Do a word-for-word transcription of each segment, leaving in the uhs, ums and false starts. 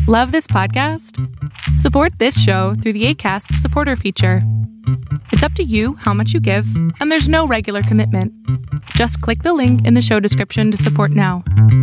Love this podcast? Support this show through the Acast supporter feature. It's up to you how much you give, and there's no regular commitment. Just click the link in the show description to support now.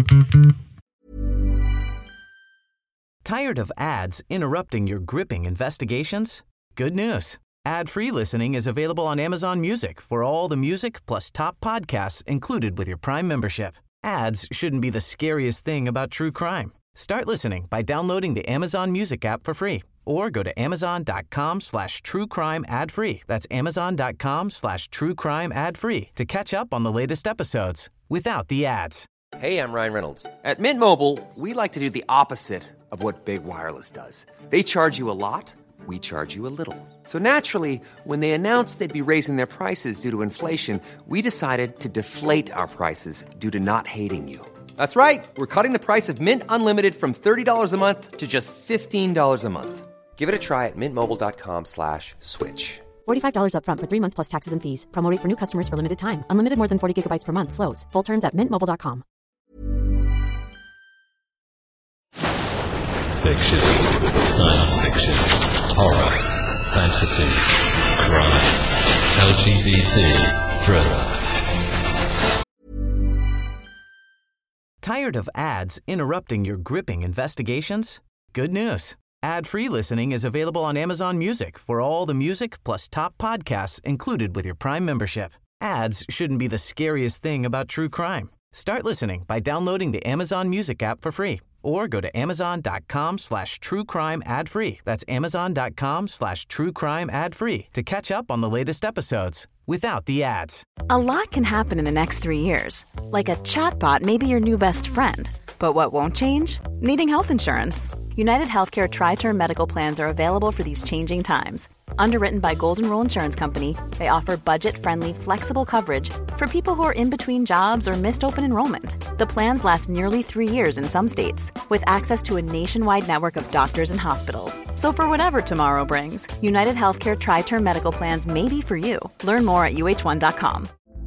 Tired of ads interrupting your gripping investigations? Good news. Ad-free listening is available on Amazon Music for all the music plus top podcasts included with your Prime membership. Ads shouldn't be the scariest thing about true crime. Start listening by downloading the Amazon Music app for free or go to amazon.com slash true crime ad free. That's amazon.com slash true crime ad free to catch up on the latest episodes without the ads. Hey, I'm Ryan Reynolds. At Mint Mobile, we like to do the opposite of what Big Wireless does. They charge you a lot, we charge you a little. So naturally, when they announced they'd be raising their prices due to inflation, we decided to deflate our prices due to not hating you. That's right. We're cutting the price of Mint Unlimited from thirty dollars a month to just fifteen dollars a month. Give it a try at mintmobile.com slash switch. forty-five dollars up front for three months plus taxes and fees. Promo rate for new customers for limited time. Unlimited more than forty gigabytes per month. Slows full terms at mint mobile dot com. Fiction, science fiction, horror, fantasy, crime, L G B T, thriller. Tired of ads interrupting your gripping investigations? Good news. Ad-free listening is available on Amazon Music for all the music plus top podcasts included with your Prime membership. Ads shouldn't be the scariest thing about true crime. Start listening by downloading the Amazon Music app for free or go to amazon.com slash true crime ad free. That's amazon.com slash true crime ad free to catch up on the latest episodes without the ads. A lot can happen in the next three years. Like a chatbot may be your new best friend. But what won't change? Needing health insurance. United Healthcare Tri-Term Medical Plans are available for these changing times. Underwritten by Golden Rule Insurance Company, they offer budget-friendly, flexible coverage for people who are in between jobs or missed open enrollment. The plans last nearly three years in some states, with access to a nationwide network of doctors and hospitals. So for whatever tomorrow brings, United Healthcare Tri-Term Medical Plans may be for you. Learn more at U H one dot com.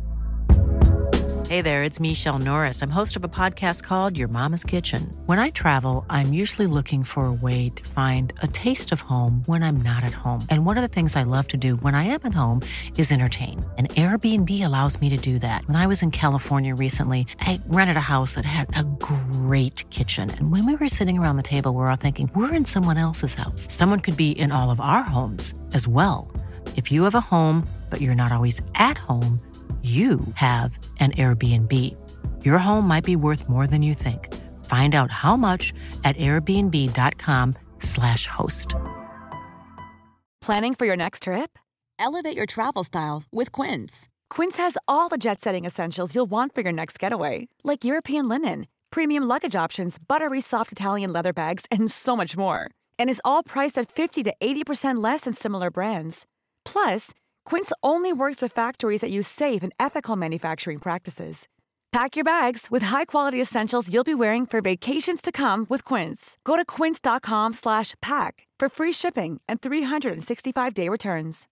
Hey there, it's Michelle Norris. I'm host of a podcast called Your Mama's Kitchen. When I travel, I'm usually looking for a way to find a taste of home when I'm not at home. And one of the things I love to do when I am at home is entertain. And Airbnb allows me to do that. When I was in California recently, I rented a house that had a great kitchen. And when we were sitting around the table, we were all thinking, we're in someone else's house. Someone could be in all of our homes as well. If you have a home, but you're not always at home, you have an Airbnb. Your home might be worth more than you think. Find out how much at airbnb.com slash host. Planning for your next trip? Elevate your travel style with Quince. Quince has all the jet-setting essentials you'll want for your next getaway, like European linen, premium luggage options, buttery soft Italian leather bags, and so much more. And is all priced at fifty to eighty percent less than similar brands. Plus, Quince only works with factories that use safe and ethical manufacturing practices. Pack your bags with high-quality essentials you'll be wearing for vacations to come with Quince. Go to quince.com slash pack for free shipping and three sixty-five day returns.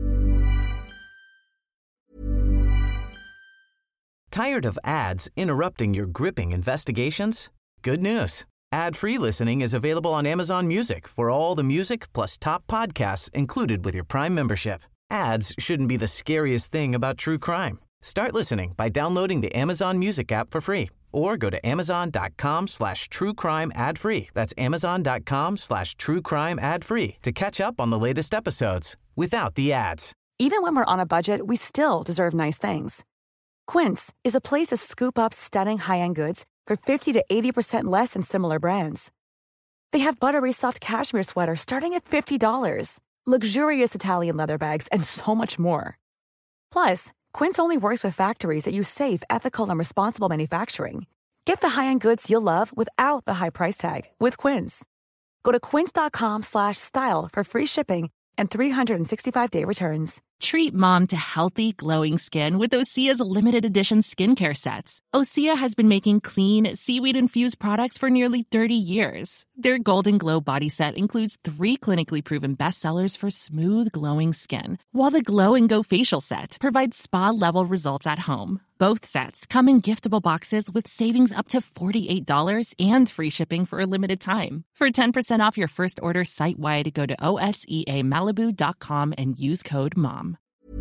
Tired of ads interrupting your gripping investigations? Good news. Ad-free listening is available on Amazon Music for all the music plus top podcasts included with your Prime membership. Ads shouldn't be the scariest thing about true crime. Start listening by downloading the Amazon Music app for free or go to amazon.com slash true crime ad free. That's amazon.com slash true crime ad free to catch up on the latest episodes without the ads. Even when we're on a budget, we still deserve nice things. Quince is a place to scoop up stunning high-end goods for fifty to eighty percent less than similar brands. They have buttery soft cashmere sweaters starting at fifty dollars. Luxurious Italian leather bags, and so much more. Plus, Quince only works with factories that use safe, ethical, and responsible manufacturing. Get the high-end goods you'll love without the high price tag with Quince. Go to quince.com slash style for free shipping and three sixty-five day returns. Treat mom to healthy, glowing skin with Osea's limited edition skincare sets. Osea has been making clean, seaweed-infused products for nearly thirty years. Their Golden Glow body set includes three clinically proven bestsellers for smooth, glowing skin, while the Glow and Go facial set provides spa-level results at home. Both sets come in giftable boxes with savings up to forty-eight dollars and free shipping for a limited time. For ten percent off your first order site-wide, go to O S E A Malibu dot com and use code MOM.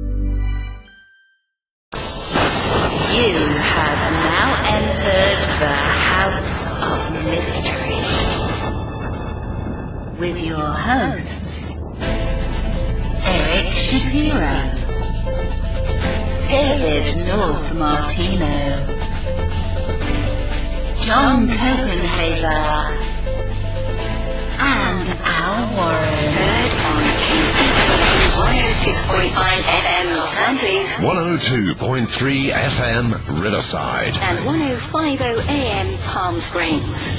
You have now entered the House of Mystery with your hosts, Eric Shapiro, David North Martino, John Copenhaver, and Al Warren. Heard on K C P one oh six point five F M Los Angeles, one oh two point three F M Riverside, and one oh five point oh A M Palm Springs.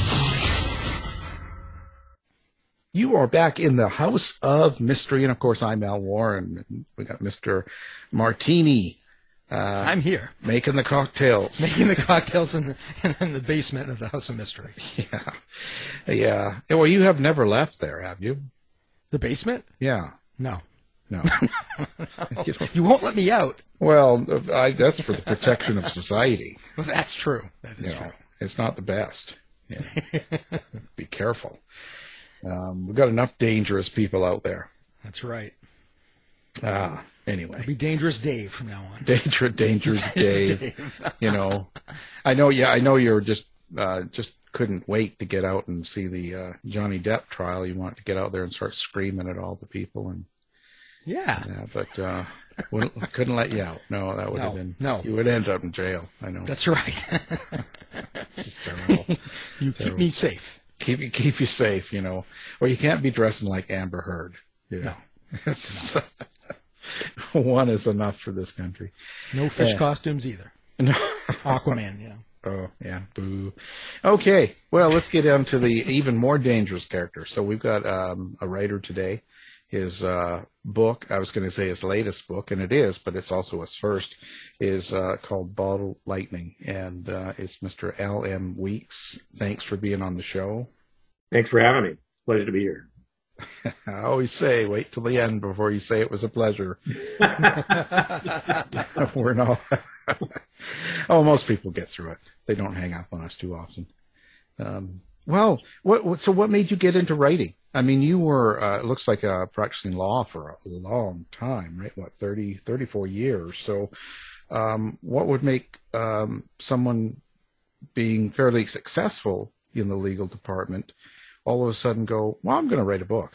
You are back in the House of Mystery, and of course, I'm Al Warren. And we got Mister Martini. Uh, I'm here. Making the cocktails. Making the cocktails in the, in the basement of the House of Mystery. Yeah. Yeah. Well, you have never left there, have you? The basement? Yeah. No. No. no. You, you won't let me out. Well, I, that's for the protection of society. Well, that's true. That is you true. Know, it's not the best. Yeah. Be careful. Um, we've got enough dangerous people out there. That's right. Ah, anyway. It'll be Dangerous Dave from now on. Danger, Dangerous Dave. Dave. You know, I know. Yeah, I know. You're just uh, just couldn't wait to get out and see the uh, Johnny Depp trial. You wanted to get out there and start screaming at all the people, and yeah, yeah but uh, wouldn't, couldn't let you out. No, that would no, have been no. You would end up in jail. I know. That's right. This is terrible. You terrible. Keep me safe. Keep you keep you safe, you know. Or you can't be dressing like Amber Heard. You know? No. no. One is enough for this country. No fish uh, costumes either. No. Aquaman, yeah. Oh, yeah. Boo. Okay. Well, let's get down to the even more dangerous character. So we've got um, a writer today. His uh, book, I was going to say his latest book, and it is, but it's also his first, is uh, called Bottle Lightning, and uh, it's Mister Al M. Weeks. Thanks for being on the show. Thanks for having me. Pleasure to be here. I always say, wait till the end before you say it was a pleasure. We're not. Oh, most people get through it. They don't hang up on us too often. Um, well, what, what? So what made you get into writing? I mean, you were, uh, it looks like uh, practicing law for a long time, right? What, thirty, thirty-four years. So um, what would make um, someone being fairly successful in the legal department all of a sudden go, well, I'm going to write a book?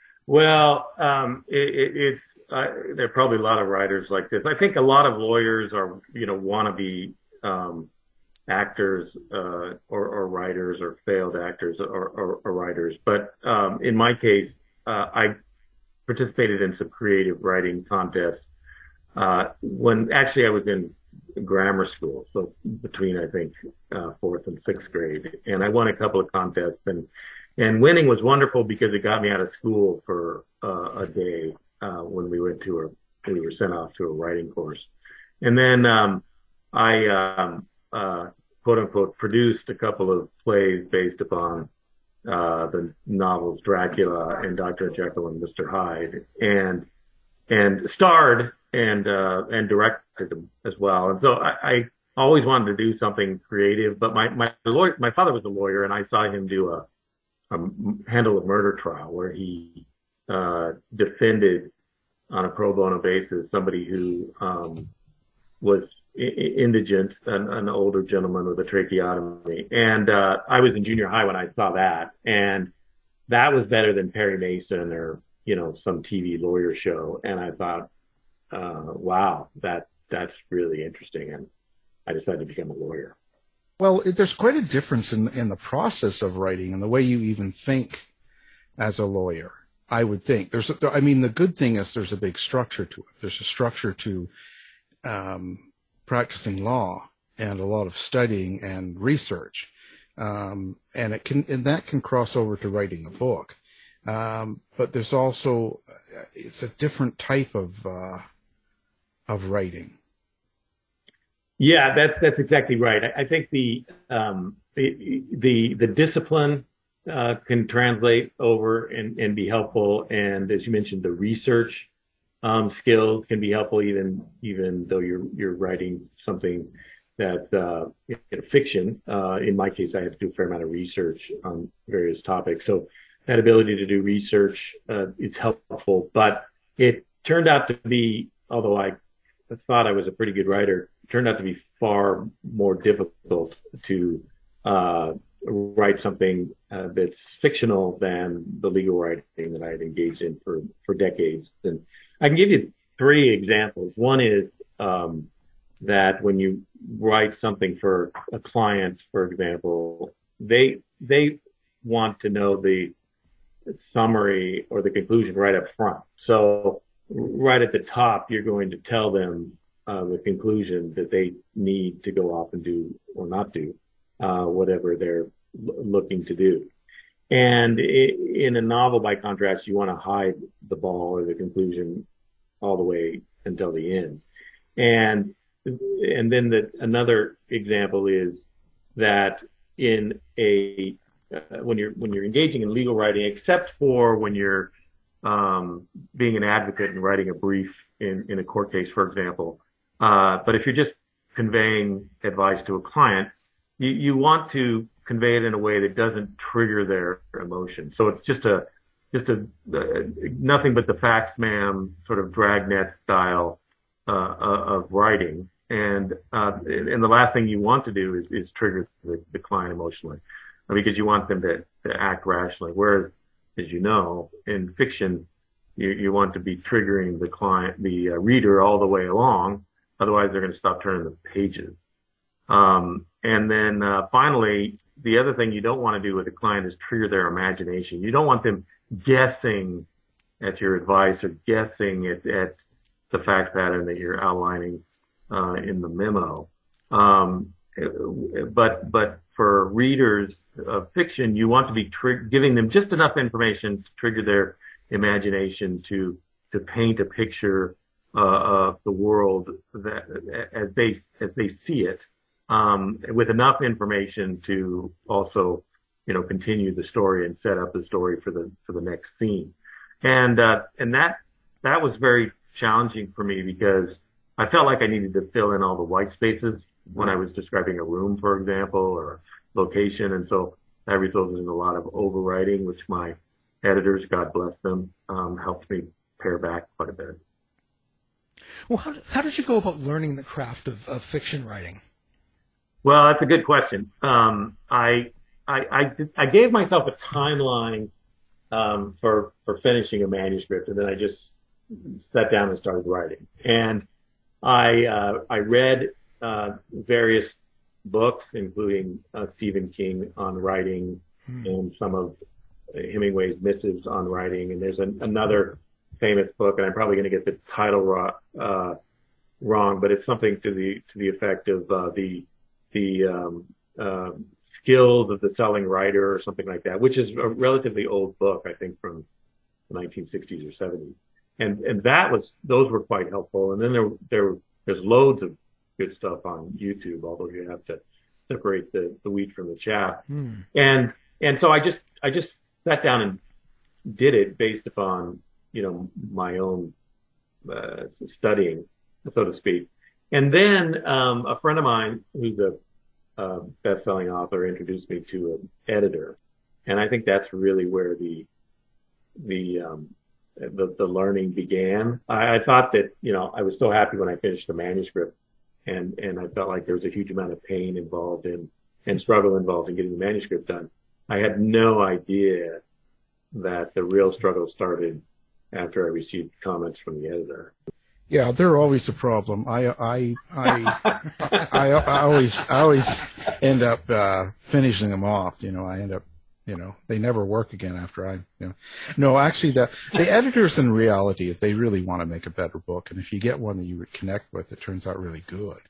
Well, um, it, it, it's, uh, there are probably a lot of writers like this. I think a lot of lawyers are, you know, want to be um, actors uh, or, or writers or failed actors or, or, or writers. But um, in my case, uh, I participated in some creative writing contests uh, when actually I was in grammar school. So between, I think, uh, fourth and sixth grade. And I won a couple of contests, and, and winning was wonderful because it got me out of school for uh, a day uh, when we went to a, we were sent off to a writing course. And then um, I, um, uh, quote unquote, produced a couple of plays based upon uh, the novels Dracula and Doctor Jekyll and Mister Hyde, and and starred and uh, and directed them as well. And so I, I always wanted to do something creative, but my my lawyer, my father was a lawyer, and I saw him do a, a handle a murder trial where he uh, defended on a pro bono basis somebody who um, was indigent, an, an older gentleman with a tracheotomy. And uh, I was in junior high when I saw that. And that was better than Perry Mason or, you know, some T V lawyer show. And I thought, uh, wow, that that's really interesting. And I decided to become a lawyer. Well, there's quite a difference in, in the process of writing and the way you even think as a lawyer, I would think. There's, I mean, the good thing is there's a big structure to it. There's a structure to um, practicing law and a lot of studying and research. Um, and it can, and that can cross over to writing a book. Um, but there's also, it's a different type of, uh, of writing. Yeah, that's, that's exactly right. I, I think the, um, the, the, the discipline, uh, can translate over and, and be helpful. And as you mentioned, the research, um, skills can be helpful, even even though you're you're writing something that's uh, you know, fiction. Uh, in my case, I have to do a fair amount of research on various topics, so that ability to do research uh, is helpful. But it turned out to be, although I thought I was a pretty good writer, it turned out to be far more difficult to uh, write something uh, that's fictional than the legal writing that I had engaged in for, for decades. And I can give you three examples. One is um, that when you write something for a client, for example, they they want to know the summary or the conclusion right up front. So right at the top, you're going to tell them uh, the conclusion that they need to go off and do or not do uh, whatever they're l- looking to do. And it, in a novel, by contrast, you want to hide the ball or the conclusion all the way until the end. And and then the, another example is that in a uh, when you're when you're engaging in legal writing, except for when you're um, being an advocate and writing a brief in, in a court case, for example. Uh, but if you're just conveying advice to a client, you, you want to convey it in a way that doesn't trigger their emotion. So it's just a just a uh, nothing but the facts, ma'am, sort of dragnet style uh, of writing. And uh, and the last thing you want to do is, is trigger the, the client emotionally, because you want them to, to act rationally. Whereas, as you know, in fiction, you, you want to be triggering the client, the uh, reader all the way along. Otherwise, they're going to stop turning the pages. Um, and then uh, finally, the other thing you don't want to do with a client is trigger their imagination. You don't want them guessing at your advice or guessing at, at the fact pattern that you're outlining uh, in the memo. Um, but but for readers of fiction, you want to be tri- giving them just enough information to trigger their imagination to to paint a picture uh, of the world that as they as they see it, um, with enough information to also, you know, continue the story and set up the story for the for the next scene. And uh, and that that was very challenging for me, because I felt like I needed to fill in all the white spaces when I was describing a room, for example, or location. And so that resulted in a lot of overwriting, which my editors, God bless them, um, helped me pare back quite a bit. Well, how, how did you go about learning the craft of, of fiction writing? Well, that's a good question. Um, I, I, I, I gave myself a timeline um, for, for finishing a manuscript, and then I just sat down and started writing. And I, uh, I read uh, various books, including uh, Stephen King on writing hmm. and some of Hemingway's missives on writing. And there's an, another famous book, and I'm probably going to get the title ro- uh, wrong, but it's something to the to the effect of uh, the the um, uh, skills of the selling writer, or something like that, which is a relatively old book, I think from the nineteen sixties or seventies. And and that was those were quite helpful. And then there there there's loads of good stuff on YouTube, although you have to separate the, the wheat from the chaff. Mm. And and so I just I just sat down and did it based upon, you know, my own uh, studying, so to speak. And then um, a friend of mine who's a uh, best-selling author introduced me to an editor, and I think that's really where the the um, the, the learning began. I, I thought that, you know, I was so happy when I finished the manuscript, and, and I felt like there was a huge amount of pain involved in, and struggle involved in getting the manuscript done. I had no idea that the real struggle started after I received comments from the editor. Yeah, they're always a problem. I, I, I, I, I always, I always end up, uh, finishing them off. You know, I end up, you know, they never work again after I, you know. No, actually, the, the editors in reality, if they really want to make a better book, and if you get one that you would connect with, it turns out really good.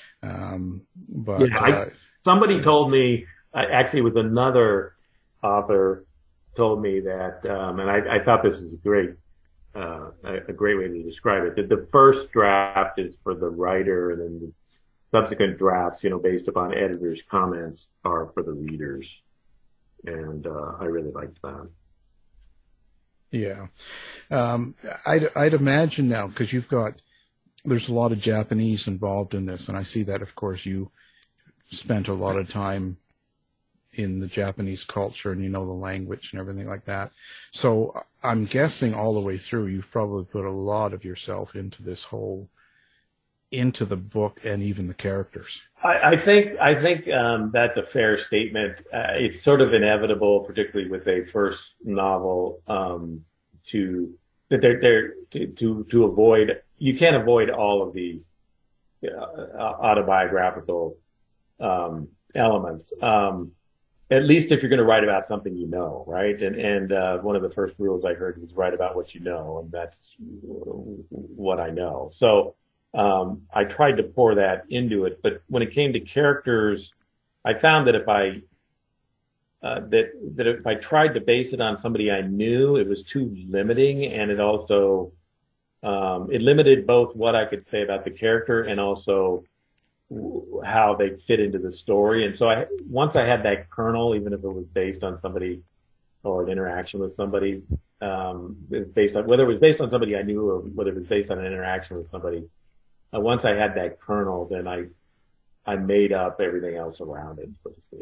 Um, but yeah, I, uh, somebody told me, uh, actually, it was another author told me that, um, and I, I thought this was great, uh, a, a great way to describe it, that the first draft is for the writer, and then the subsequent drafts, you know, based upon editors' comments, are for the readers. And uh, I really liked that. Yeah. Um, I'd, I'd imagine now, because you've got, there's a lot of Japanese involved in this, and I see that, of course, you spent a lot of time in the Japanese culture and you know the language and everything like that. So I'm guessing all the way through, you've probably put a lot of yourself into this whole, into the book and even the characters. I, I think I think um, that's a fair statement. Uh, it's sort of inevitable, particularly with a first novel, um, to that they're, they're to, to to avoid. You can't avoid all of the uh, autobiographical um, elements. Um, at least if you're going to write about something you know, right? And and uh, one of the first rules I heard was write about what you know, and that's what I know. So. Um, I tried to pour that into it, but when it came to characters, I found that if I uh, that that if I tried to base it on somebody I knew, it was too limiting, and it also um, it limited both what I could say about the character and also how they fit into the story. And so I once I had that kernel, even if it was based on somebody or an interaction with somebody, um, it's based on whether it was based on somebody I knew or whether it was based on an interaction with somebody. Uh, once I had that kernel, then I, I made up everything else around it, so to speak.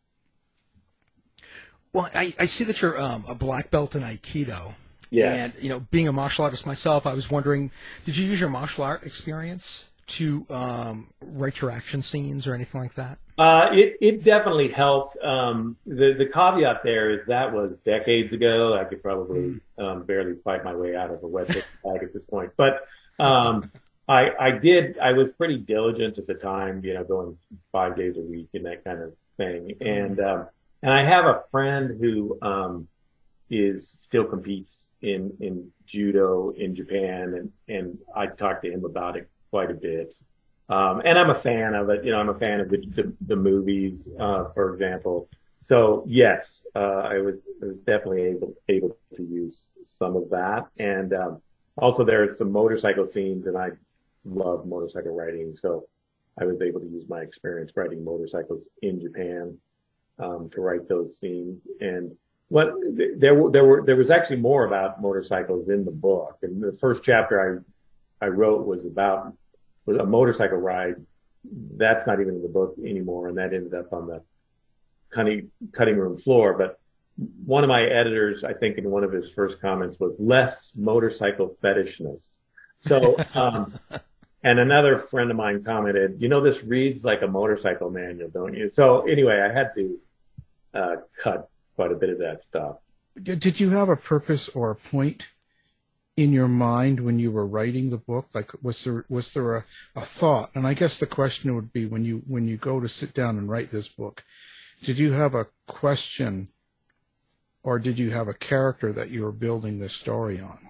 Well, I, I see that you're um, a black belt in Aikido. Yeah. And, you know, being a martial artist myself, I was wondering, did you use your martial art experience to um, write your action scenes or anything like that? Uh, it, it definitely helped. Um, the, the caveat there is that was decades ago. I could probably um, barely fight my way out of a wet bag at this point. But, um, I, I did, I was pretty diligent at the time, you know, going five days a week and that kind of thing. And, um, and I have a friend who, um, is still competes in, in judo in Japan. And, and I talked to him about it quite a bit. Um, and I'm a fan of it. You know, I'm a fan of the, the, the movies, uh, for example. So yes, uh, I was, I was definitely able, able to use some of that. And, um, also there are some motorcycle scenes, and I love motorcycle riding, so I was able to use my experience riding motorcycles in Japan um, to write those scenes. And what there there were there was actually more about motorcycles in the book. And the first chapter I I wrote was about was a motorcycle ride. That's not even in the book anymore, and that ended up on the cutting cutting room floor. But one of my editors, I think, in one of his first comments was less motorcycle fetishness. So. Um, And another friend of mine commented, you know, this reads like a motorcycle manual, don't you? So anyway, I had to uh, cut quite a bit of that stuff. Did you have a purpose or a point in your mind when you were writing the book? Like, was there was there a, a thought? And I guess the question would be, when you when you go to sit down and write this book, did you have a question, or did you have a character that you were building this story on?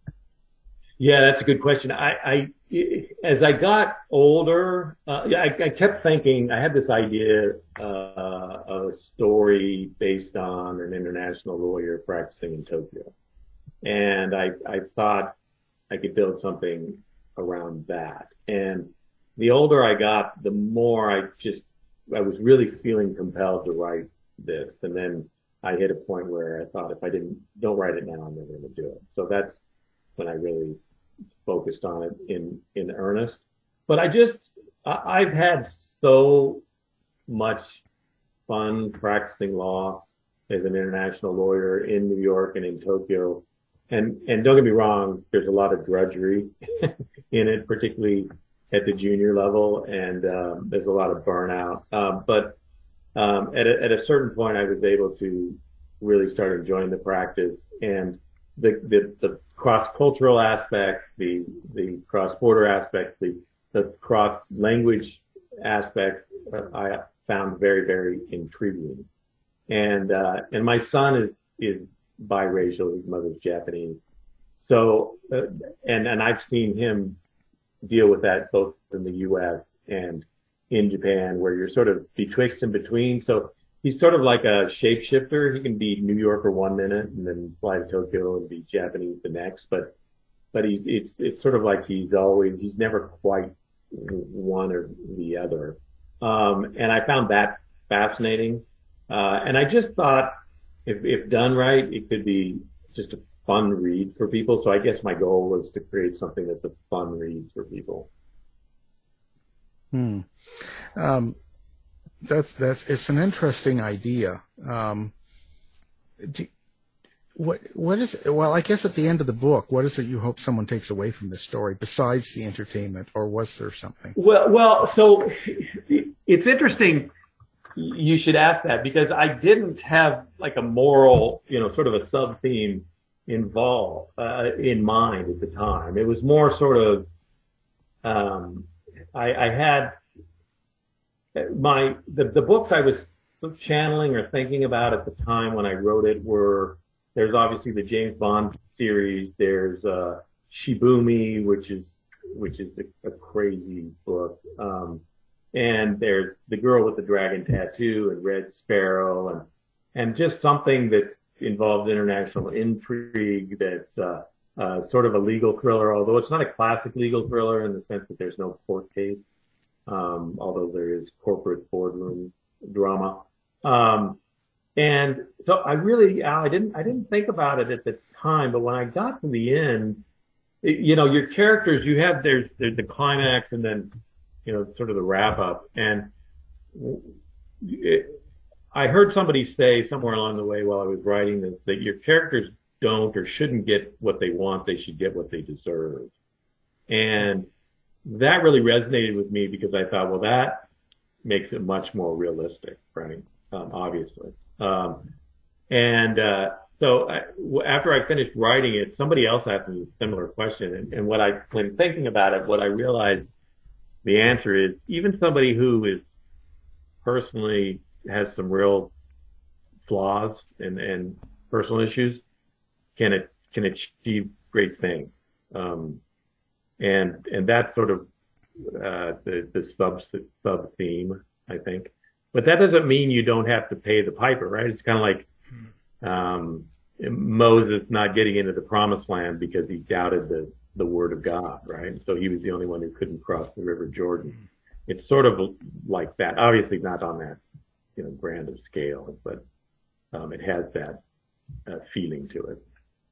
Yeah, that's a good question. I, I as I got older, uh, I, I kept thinking, I had this idea uh, of a story based on an international lawyer practicing in Tokyo. And I, I thought I could build something around that. And the older I got, the more I just, I was really feeling compelled to write this. And then I hit a point where I thought, if I didn't, don't write it now, I'm never going to do it. So that's when I really focused on it in, in earnest. But I just, I, I've had so much fun practicing law as an international lawyer in New York and in Tokyo. And, and don't get me wrong, there's a lot of drudgery in it, particularly at the junior level. And, um, there's a lot of burnout. Um, but, um, at a, at a certain point, I was able to really start enjoying the practice, and the, the, the cross-cultural aspects, the, the cross-border aspects, the, the cross-language aspects, uh, I found very, very intriguing. And, uh, and my son is, is biracial. His mother's Japanese. So, uh, and, and I've seen him deal with that both in the U S and in Japan, where you're sort of betwixt and between. So he's sort of like a shapeshifter. He can be New Yorker one minute and then fly to Tokyo and be Japanese the next. But, but he, it's, it's sort of like he's always, he's never quite one or the other. Um, and I found that fascinating. Uh, and I just thought if, if done right, it could be just a fun read for people. So I guess my goal was to create something that's a fun read for people. Hmm. Um, that's, that's, it's an interesting idea. Um, do, what, what is, well, I guess at the end of the book, what is it you hope someone takes away from this story besides the entertainment, or was there something? Well, well, so it's interesting you should ask that, because I didn't have like a moral, you know, sort of a sub theme involved, uh, in mind at the time. It was more sort of, um, I, I had my, the, the books I was channeling or thinking about at the time when I wrote it were, there's obviously the James Bond series. There's, uh, Shibumi, which is, which is a, a crazy book. Um, and there's The Girl with the Dragon Tattoo and Red Sparrow, and, and just something that's involves international intrigue. That's, uh, uh, sort of a legal thriller, although it's not a classic legal thriller in the sense that there's no court case. Um, although there is corporate boardroom drama. Um, and so I really, Al, I didn't, I didn't think about it at the time, but when I got to the end, it, you know, your characters, you have, there's, there's the climax and then, you know, sort of the wrap up. And it, I heard somebody say somewhere along the way while I was writing this, that your characters don't or shouldn't get what they want. They should get what they deserve. And that really resonated with me, because I thought, well, that makes it much more realistic, right? Um, obviously. Um, and, uh, so I, after I finished writing it, somebody else asked me a similar question. And, and what I, when thinking about it, what I realized the answer is, even somebody who is personally has some real flaws and, and personal issues can, it, can achieve great things. Um, And, and that's sort of, uh, the, the sub, sub theme, I think. But that doesn't mean you don't have to pay the piper, right? It's kind of like, um, Moses not getting into the promised land because he doubted the, the word of God, right? So he was the only one who couldn't cross the River Jordan. It's sort of like that. Obviously not on that, you know, grand of scale, but, um, it has that, uh, feeling to it.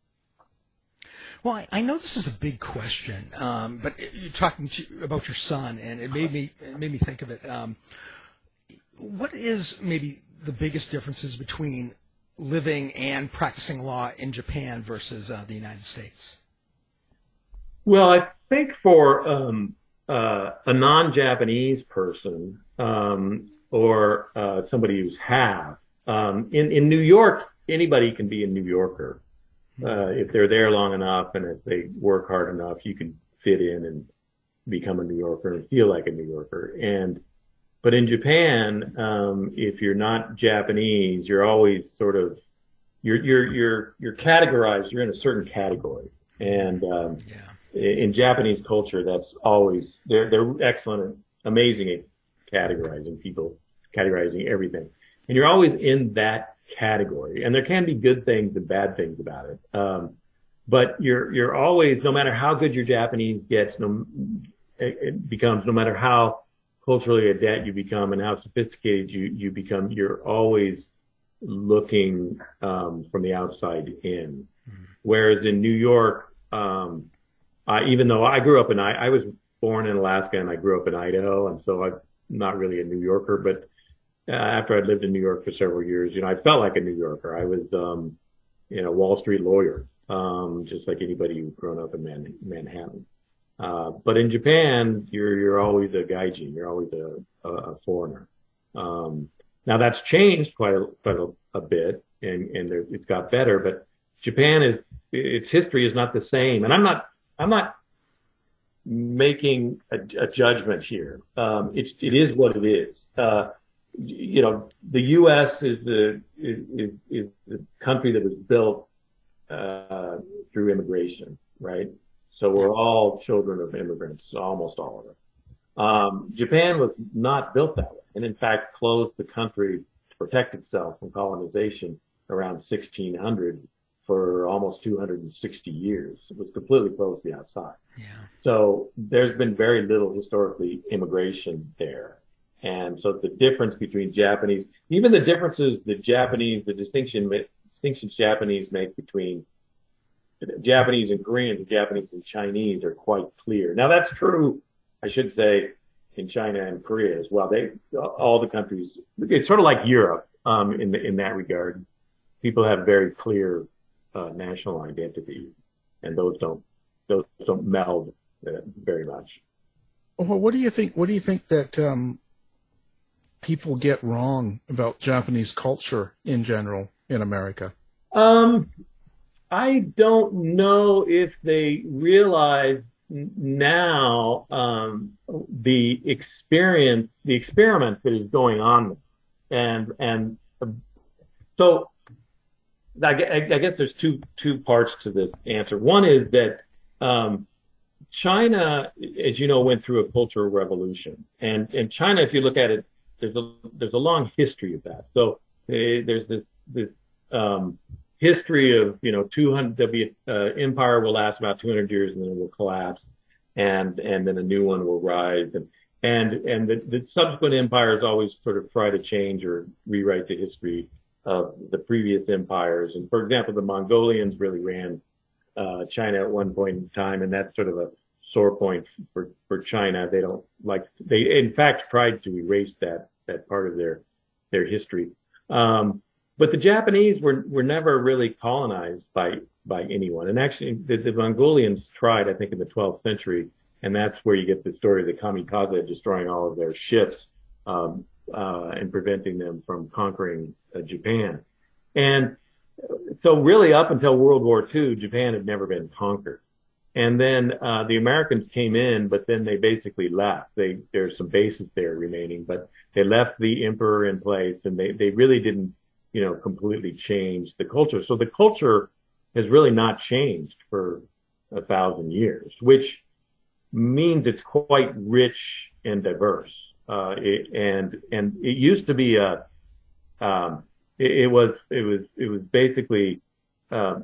Well, I, I know this is a big question, um, but you're talking to, about your son, and it made me it made me think of it. Um, what is maybe the biggest differences between living and practicing law in Japan versus uh, the United States? Well, I think for um, uh, a non-Japanese person um, or uh, somebody who's half, um, in in New York, anybody can be a New Yorker. Uh, if they're there long enough and if they work hard enough, you can fit in and become a New Yorker and feel like a New Yorker. And, but in Japan, um, if you're not Japanese, you're always sort of, you're, you're, you're, you're categorized, you're in a certain category. And, um, yeah. in Japanese culture, that's always, they're, they're excellent and amazing at categorizing people, categorizing everything. And you're always in that category, and there can be good things and bad things about it. Um, but you're, you're always, no matter how good your Japanese gets, no, it, it becomes, no matter how culturally adept you become and how sophisticated you, you become, you're always looking, um, from the outside in. Mm-hmm. Whereas in New York, um, I, even though I grew up in, I, I was born in Alaska and I grew up in Idaho, and so I'm not really a New Yorker, but Uh, after I'd lived in New York for several years, you know, I felt like a New Yorker. I was, um, you know, Wall Street lawyer, um, just like anybody who's grown up in Man- Manhattan. Uh, but in Japan, you're, you're always a gaijin. You're always a, a, a foreigner. Um, now that's changed quite a, quite a, a bit, and, and there, it's got better, but Japan is, its history is not the same. And I'm not, I'm not making a, a judgment here. Um, it's, it is what it is. Uh, You know, the U S is the is is the country that was built uh, through immigration, right? So we're all children of immigrants, almost all of us. Um, Japan was not built that way, and in fact closed the country to protect itself from colonization around sixteen hundred for almost two hundred sixty years. It was completely closed to the outside. Yeah. So there's been very little historically immigration there. And so the difference between Japanese, even the differences the Japanese, the distinction, distinctions Japanese make between Japanese and Koreans, and Japanese and Chinese are quite clear. Now that's true, I should say, in China and Korea as well. They, all the countries, it's sort of like Europe, um, in the, in that regard. People have very clear, uh, national identities, and those don't, those don't meld uh, very much. Well, what do you think, what do you think that, um, people get wrong about Japanese culture in general in America? Um, I don't know if they realize now um, the experience, the experiment that is going on, and and uh, so I, I guess there's two two parts to this answer. One is that um, China, as you know, went through a cultural revolution, and and China, if you look at it, there's a there's a long history of that. So uh, there's this this um, history of, you know, two hundred, there'll be, uh, empire will last about two hundred years and then it will collapse, and, and then a new one will rise. And, and, and the, the subsequent empires always sort of try to change or rewrite the history of the previous empires. And for example, the Mongolians really ran, uh, China at one point in time, and that's sort of a sore point for, for China. They don't like, they in fact tried to erase that, that part of their, their history. Um, But the Japanese were, were never really colonized by, by anyone. And actually, the, the Mongolians tried, I think, in the twelfth century. And that's where you get the story of the kamikaze destroying all of their ships, um, uh, and preventing them from conquering uh, Japan. And so really up until World War Two, Japan had never been conquered. And then, uh, the Americans came in, but then they basically left. They, there's some bases there remaining, but they left the emperor in place, and they, they really didn't, you know, completely changed the culture. So the culture has really not changed for a thousand years, which means it's quite rich and diverse. Uh, it, and, and it used to be a, um, it, it was, it was, it was basically, uh,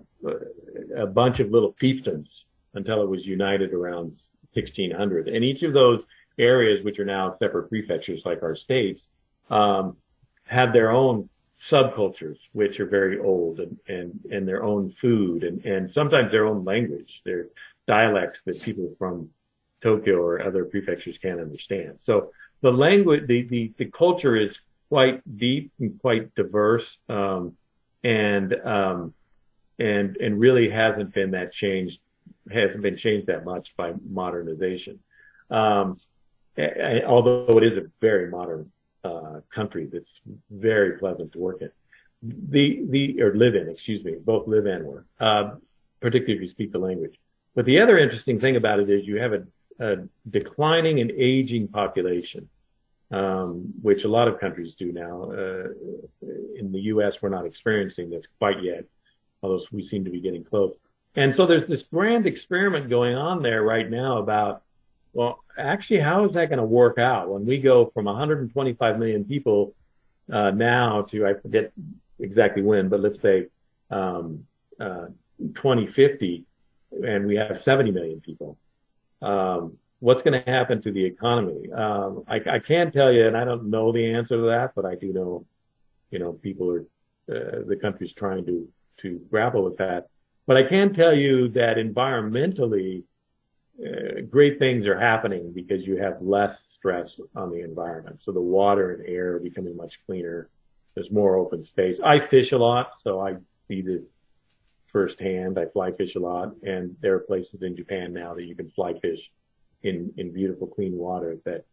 a bunch of little fiefdoms until it was united around sixteen hundred. And each of those areas, which are now separate prefectures like our states, um, have their own subcultures, which are very old, and, and, and their own food, and, and sometimes their own language, their dialects that people from Tokyo or other prefectures can't understand. So the language, the, the, the culture is quite deep and quite diverse, um, and, um, and, and really hasn't been that changed, hasn't been changed that much by modernization. Um, although it is a very modern Uh, country that's very pleasant to work in. The, the, or live in, excuse me, both live and work, uh, particularly if you speak the language. But the other interesting thing about it is you have a, a declining and aging population, um, which a lot of countries do now. Uh, in the U S, we're not experiencing this quite yet, although we seem to be getting close. And so there's this grand experiment going on there right now about, well, actually, how is that going to work out when we go from one hundred twenty-five million people uh, now to, I forget exactly when, but let's say um, uh, twenty fifty, and we have seventy million people. Um, what's going to happen to the economy? Um, I, I can't tell you, and I don't know the answer to that, but I do know, you know, people are, uh, the country's trying to, to grapple with that. But I can tell you that environmentally, Uh, great things are happening because you have less stress on the environment. So the water and air are becoming much cleaner. There's more open space. I fish a lot, so I see this firsthand. I fly fish a lot, and there are places in Japan now that you can fly fish in, in beautiful, clean water that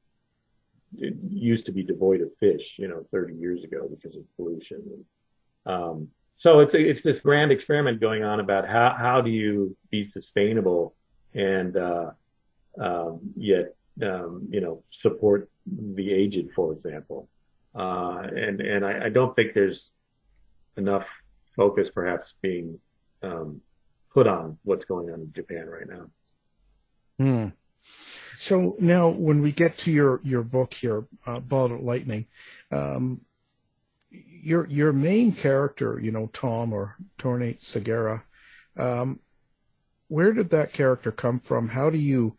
it used to be devoid of fish, you know, thirty years ago because of pollution. And, um, so it's a, it's this grand experiment going on about how, how do you be sustainable and uh, um, yet, um, you know, support the aged, for example. Uh, and and I, I don't think there's enough focus perhaps being um, put on what's going on in Japan right now. Hmm. So now when we get to your, your book here, uh, Ball of Lightning, um, your your main character, you know, Tom or Torne Segura, um, where did that character come from? How do you,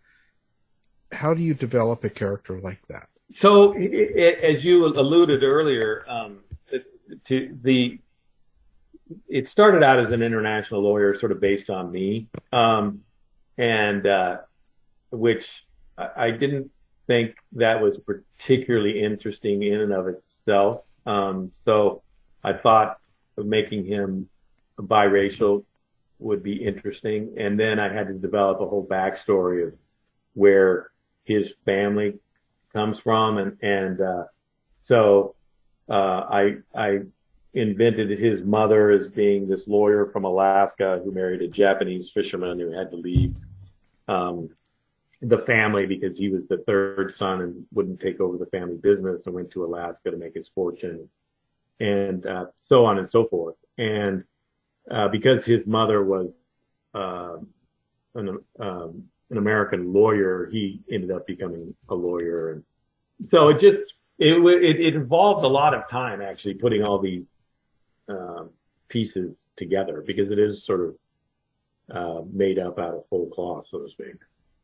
how do you develop a character like that? So, it, it, as you alluded earlier, um, to the, it started out as an international lawyer, sort of based on me, um, and uh, which I, I didn't think that was particularly interesting in and of itself. Um, so I thought of making him biracial would be interesting. And then I had to develop a whole backstory of where his family comes from. And, and, uh, so, uh, I, I invented his mother as being this lawyer from Alaska who married a Japanese fisherman who had to leave, um, the family because he was the third son and wouldn't take over the family business and went to Alaska to make his fortune, and uh, so on and so forth. And uh, because his mother was uh, an, um, an American lawyer, he ended up becoming a lawyer. And so it just, it, it, it involved a lot of time actually putting all these uh, pieces together, because it is sort of uh, made up out of whole cloth, so to speak.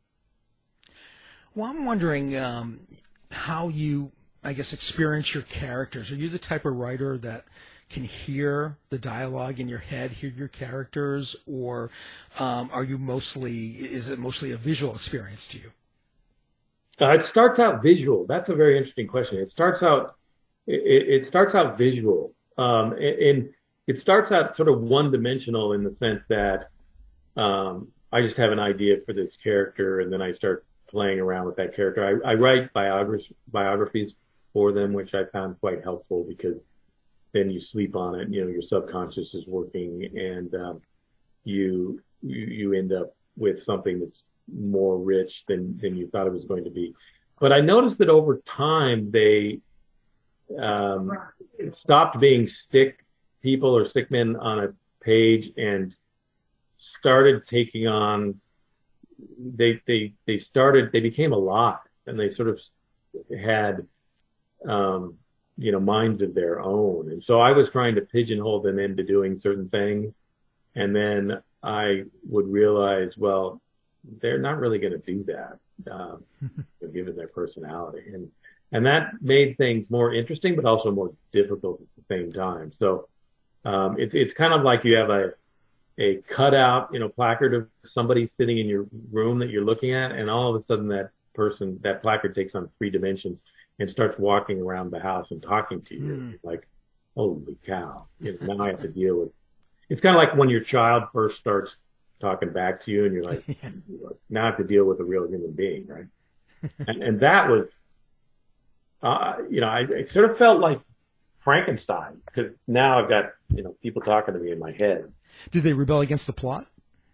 Well, I'm wondering um, how you, I guess, experience your characters. Are you the type of writer that can hear the dialogue in your head, hear your characters, or um, are you mostly, is it mostly a visual experience to you? Uh, it starts out visual. That's a very interesting question. It starts out, it, it starts out visual, um, and, and it starts out sort of one-dimensional in the sense that um, I just have an idea for this character, and then I start playing around with that character. I, I write biographies, biographies for them, which I found quite helpful, because then you sleep on it. You know, your subconscious is working, and um, you, you you end up with something that's more rich than than you thought it was going to be. But I noticed that over time they um, stopped being stick people or stick men on a page and started taking on. They they they started. They became a lot, and they sort of had, um, you know, minds of their own. And so I was trying to pigeonhole them into doing certain things, and then I would realize, well, they're not really going to do that, um, given their personality, and and that made things more interesting, but also more difficult at the same time. So um, it's it's kind of like you have a a cutout, you know, placard of somebody sitting in your room that you're looking at, and all of a sudden that person, that placard takes on three dimensions and starts walking around the house and talking to you. Mm. Like, holy cow! You know, now I have to deal with. It's kind of like when your child first starts talking back to you, and you're like, yeah. Now I have to deal with a real human being, right? and, and that was, uh, you know, I it sort of felt like Frankenstein, because now I've got, you know, people talking to me in my head. Did they rebel against the plot?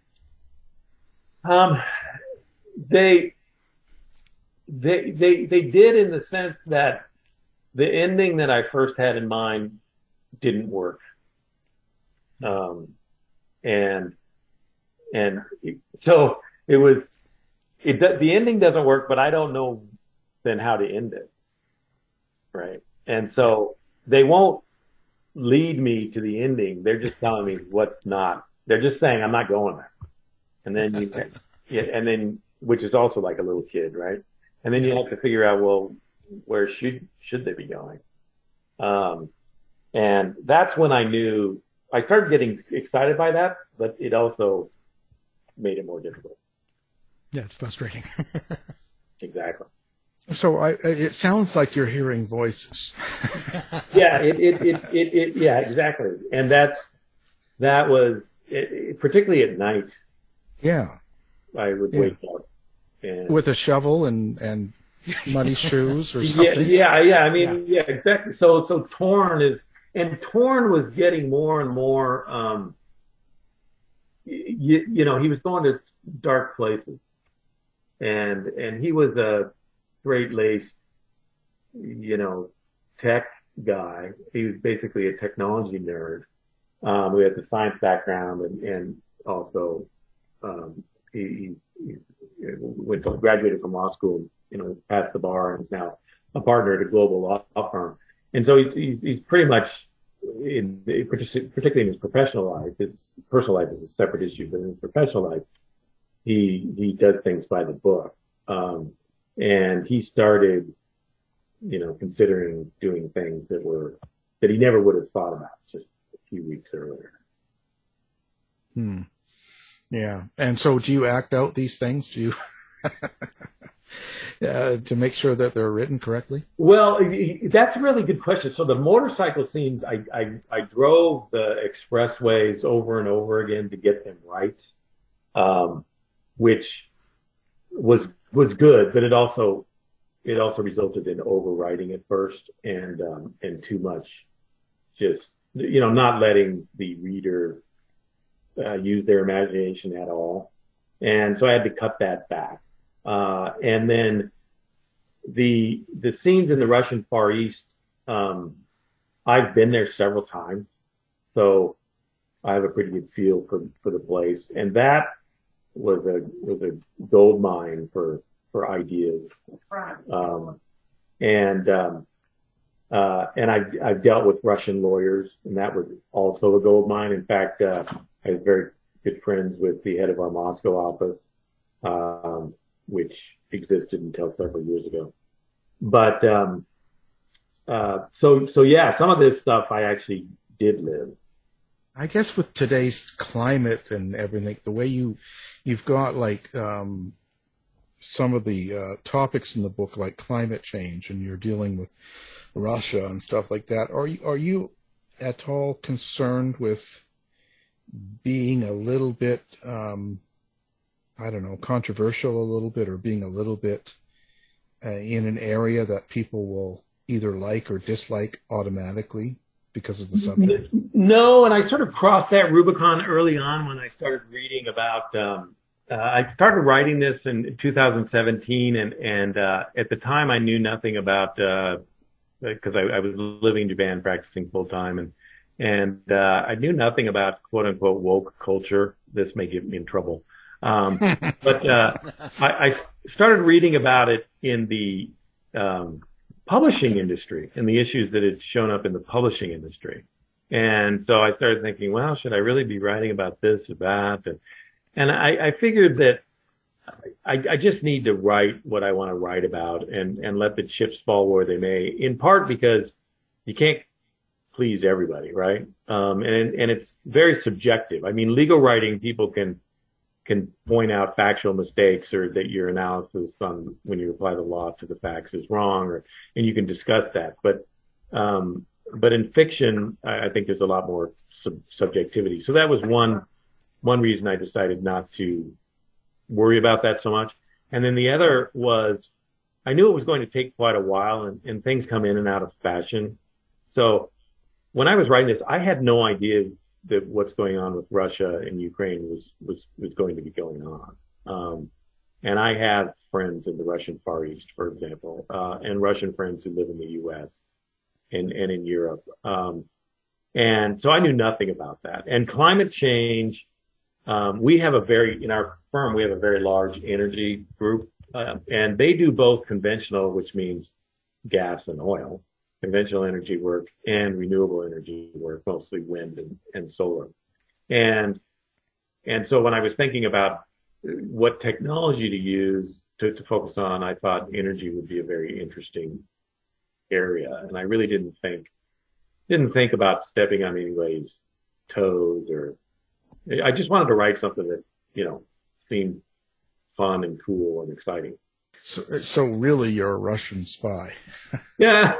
Um, they, they, they, they did, in the sense that the ending that I first had in mind didn't work. Um, and, and so it was, it, the ending doesn't work, but I don't know then how to end it. Right. And so they won't lead me to the ending. They're just telling me what's not. They're just saying I'm not going there. And then you, yeah, and then, which is also like a little kid, right? And then you have to figure out, well, where should should they be going? Um, and that's when I knew. I started getting excited by that, but it also made it more difficult. Yeah, it's frustrating. Exactly. So I, it sounds like you're hearing voices. yeah, it, it, it, it, it, yeah, exactly. And that's, that was, it, it, particularly at night. Yeah. I would yeah. wake up. And, with a shovel and, and muddy shoes or something. Yeah, yeah, yeah. I mean, yeah. yeah, exactly. So, so Torn is, and Torn was getting more and more, um, you, you know, he was going to dark places. And, and he was a straight-laced, you know, tech guy. He was basically a technology nerd. Um, we had the science background, and, and also, um, he, he's, he went to, graduated from law school, you know, passed the bar, and is now a partner at a global law, law firm. And so he's, he's, he's pretty much, in, particularly in his professional life, his personal life is a separate issue, but in his professional life, he, he does things by the book. Um, and he started, you know, considering doing things that were, that he never would have thought about just a few weeks earlier. Hmm. Yeah. And so do you act out these things? Do you, uh, to make sure that they're written correctly? Well, that's a really good question. So the motorcycle scenes, I, I, I drove the expressways over and over again to get them right, um, which was was good, but it also it also resulted in overwriting at first and um, and too much, just you know, not letting the reader uh, use their imagination at all, and so I had to cut that back. Uh, and then the the scenes in the Russian Far East, um, I've been there several times, so I have a pretty good feel for for the place, and that was a was a gold mine for for ideas. Um, and um, uh, and I I've dealt with Russian lawyers, and that was also a gold mine. In fact, uh, I was very good friends with the head of our Moscow office, um, which existed until several years ago. But um, uh, so so yeah, some of this stuff I actually did live. I guess with today's climate and everything, the way you, you've got like um, some of the uh, topics in the book, like climate change, and you're dealing with Russia and stuff like that. Are you, are you at all concerned with being a little bit, um, I don't know, controversial a little bit, or being a little bit uh, in an area that people will either like or dislike automatically because of the subject? No, and I sort of crossed that Rubicon early on when I started reading about, um, uh, I started writing this in two thousand seventeen, and, and uh, at the time I knew nothing about, uh, because I, I was living in Japan practicing full time, and, and uh, I knew nothing about quote unquote woke culture. This may get me in trouble. Um, but uh, I, I started reading about it in the um, publishing industry and the issues that had shown up in the publishing industry. And so I started thinking, well, should I really be writing about this or that? And, and I, I figured that I, I just need to write what I want to write about and, and let the chips fall where they may, in part because you can't please everybody, right? Um, and, and it's very subjective. I mean, legal writing, people can can point out factual mistakes, or that your analysis on when you apply the law to the facts is wrong, or and you can discuss that. But um, but in fiction, I, I think there's a lot more sub- subjectivity. So that was one one reason I decided not to worry about that so much. And then the other was I knew it was going to take quite a while, and, and things come in and out of fashion. So when I was writing this, I had no idea that what's going on with Russia and Ukraine was, was, was going to be going on. Um, and I have friends in the Russian Far East, for example, uh, and Russian friends who live in the U S and, and in Europe. Um, and so I knew nothing about that. And climate change, um, we have a very, in our firm, we have a very large energy group, uh, and they do both conventional, which means gas and oil, conventional energy work, and renewable energy work, mostly wind and, and solar. And, and so when I was thinking about what technology to use to, to focus on, I thought energy would be a very interesting area. And I really didn't think, didn't think about stepping on anybody's toes, or I just wanted to write something that, you know, seemed fun and cool and exciting. So, so really, you're a Russian spy. Yeah.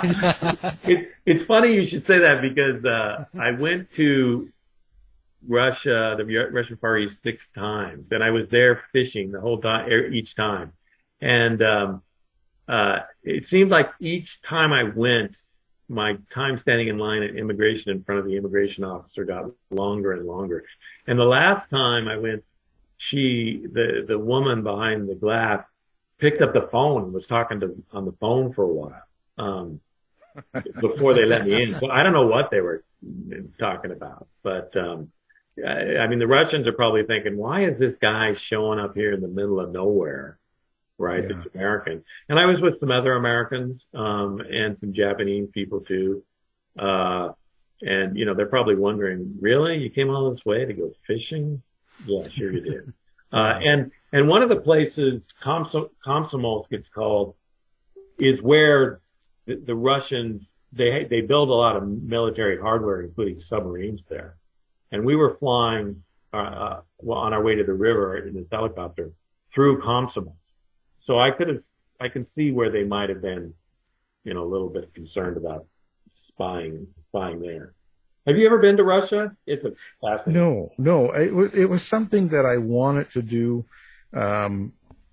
it, it's funny you should say that, because uh, I went to Russia, the Russian Far East, six times, and I was there fishing the whole time, each time. And um, uh, it seemed like each time I went, my time standing in line at immigration in front of the immigration officer got longer and longer. And the last time I went, she, the the woman behind the glass, picked up the phone and was talking to on the phone for a while um, before they let me in. So I don't know what they were talking about, but um, I, I mean, the Russians are probably thinking, why is this guy showing up here in the middle of nowhere, right? Yeah. It's American. And I was with some other Americans um, and some Japanese people too. Uh, and, you know, they're probably wondering, really? You came all this way to go fishing? Yeah, sure you did. Uh, and, and one of the places, Komsom- Komsomolsk it's called, is where the, the Russians, they, they build a lot of military hardware, including submarines there. And we were flying uh, well, on our way to the river in this helicopter through Komsomol. So I could have, I can see where they might have been, you know, a little bit concerned about spying, spying there. Have you ever been to Russia? It's a fascinating. No, no. It, w- it was something that I wanted to do, um,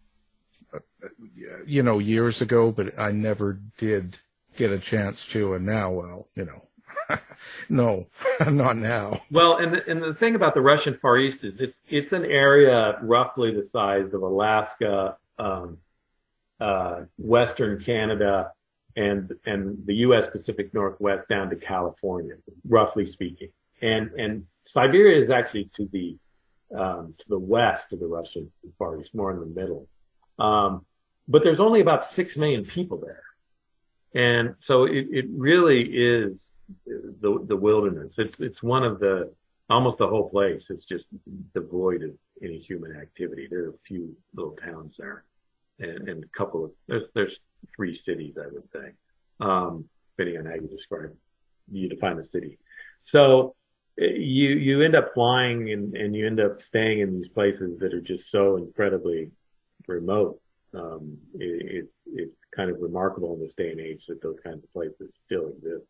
you know, years ago, but I never did get a chance to. And now, well, you know, no, not now. Well, and the, and the thing about the Russian Far East is it's it's an area roughly the size of Alaska, um, uh, Western Canada, and and the U S Pacific Northwest down to California, roughly speaking. And and Siberia is actually to the um, to the west of the Russian Far East, more in the middle. Um, but there's only about six million people there, and so it, it really is the the wilderness. It's it's one of the almost the whole place. It's just devoid of any human activity. There are a few little towns there, and, and a couple of there's there's three cities, I would say, um, depending on how you describe you define a city. So you you end up flying and, and you end up staying in these places that are just so incredibly remote. Um, it, it, it's kind of remarkable in this day and age that those kinds of places still exist.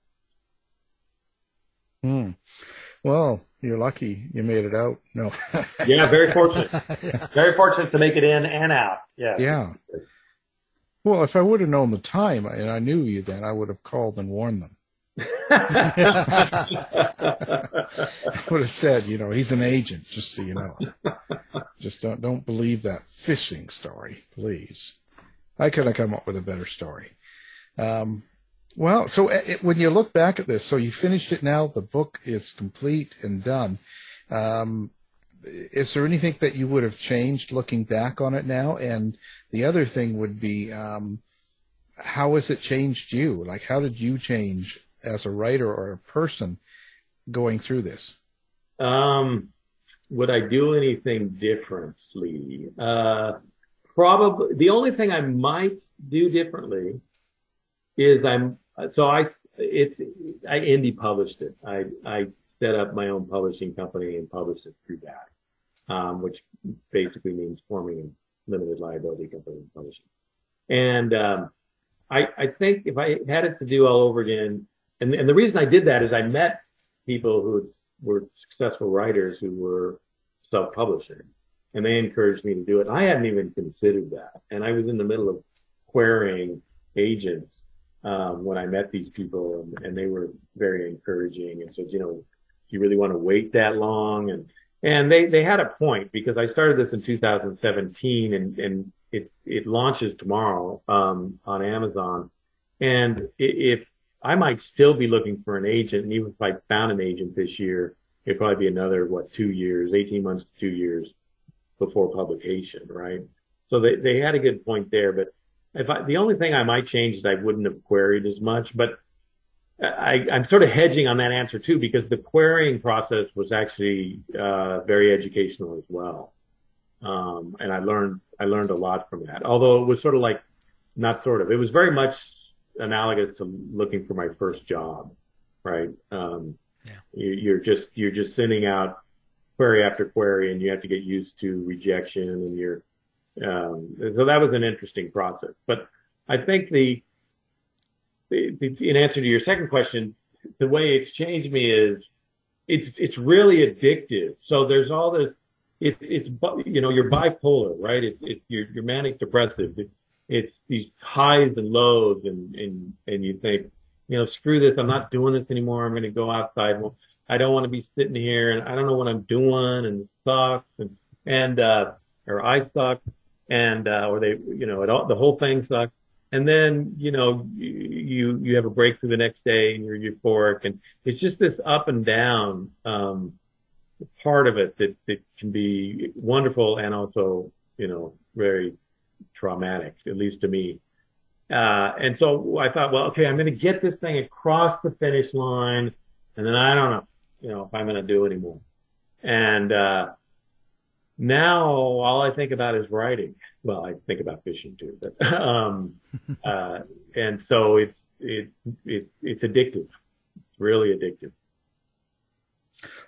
Hmm. Well, you're lucky you made it out. No. Yeah, very fortunate. Yeah. Very fortunate to make it in and out. Yeah. Yeah. Well, if I would have known the time and I knew you then, I would have called and warned them. I would have said, you know, he's an agent, just so you know. Just don't don't believe that fishing story, please. I could have come up with a better story. Um, well, so it, when you look back at this, so you finished it now, the book is complete and done. Um, is there anything that you would have changed looking back on it now? And the other thing would be, um, how has it changed you? Like, how did you change as a writer or a person going through this? Um, would I do anything differently? Uh, probably. The only thing I might do differently is I'm, so I, it's, I indie published it. I, I set up my own publishing company and published it through that. Um, which basically means forming a limited liability company and publishing. And, um, I, I think if I had it to do all over again, and, and the reason I did that is I met people who were successful writers who were self-publishing, and they encouraged me to do it. I hadn't even considered that. And I was in the middle of querying agents, um, when I met these people, and, and they were very encouraging and said, you know, do you really want to wait that long? And, And they, they had a point, because I started this in two thousand seventeen and, and it, it launches tomorrow, um, on Amazon. And if I might still be looking for an agent, and even if I found an agent this year, it'd probably be another, what, two years, eighteen months to two years before publication, right? So they, they had a good point there. But if I, the only thing I might change is I wouldn't have queried as much, but I, I'm sort of hedging on that answer too, because the querying process was actually uh, very educational as well, um, and I learned I learned a lot from that. Although it was sort of like, not sort of, it was very much analogous to looking for my first job, right? Um, yeah. you, you're just you're just sending out query after query, and you have to get used to rejection, and you're um, so that was an interesting process. But I think the in answer to your second question, the way it's changed me is it's it's really addictive. So there's all this, it's it's you know, you're bipolar, right? It's it's you're you're manic depressive. It, it's these highs and lows, and and and you think, you know, screw this, I'm not doing this anymore. I'm going to go outside. Well, I don't want to be sitting here, and I don't know what I'm doing, and it sucks, and and uh, or I suck, and uh, or they, you know, it all, the whole thing sucks. And then, you know, you, you have a breakthrough the next day and you're euphoric, and it's just this up and down, um, part of it that, that can be wonderful and also, you know, very traumatic, at least to me. Uh, and so I thought, well, okay, I'm going to get this thing across the finish line, and then I don't know, you know, if I'm going to do it anymore. And, uh, now all I think about is writing. Well, I think about fishing too, but, um, uh, and so it's, it, it, it's addictive. It's really addictive.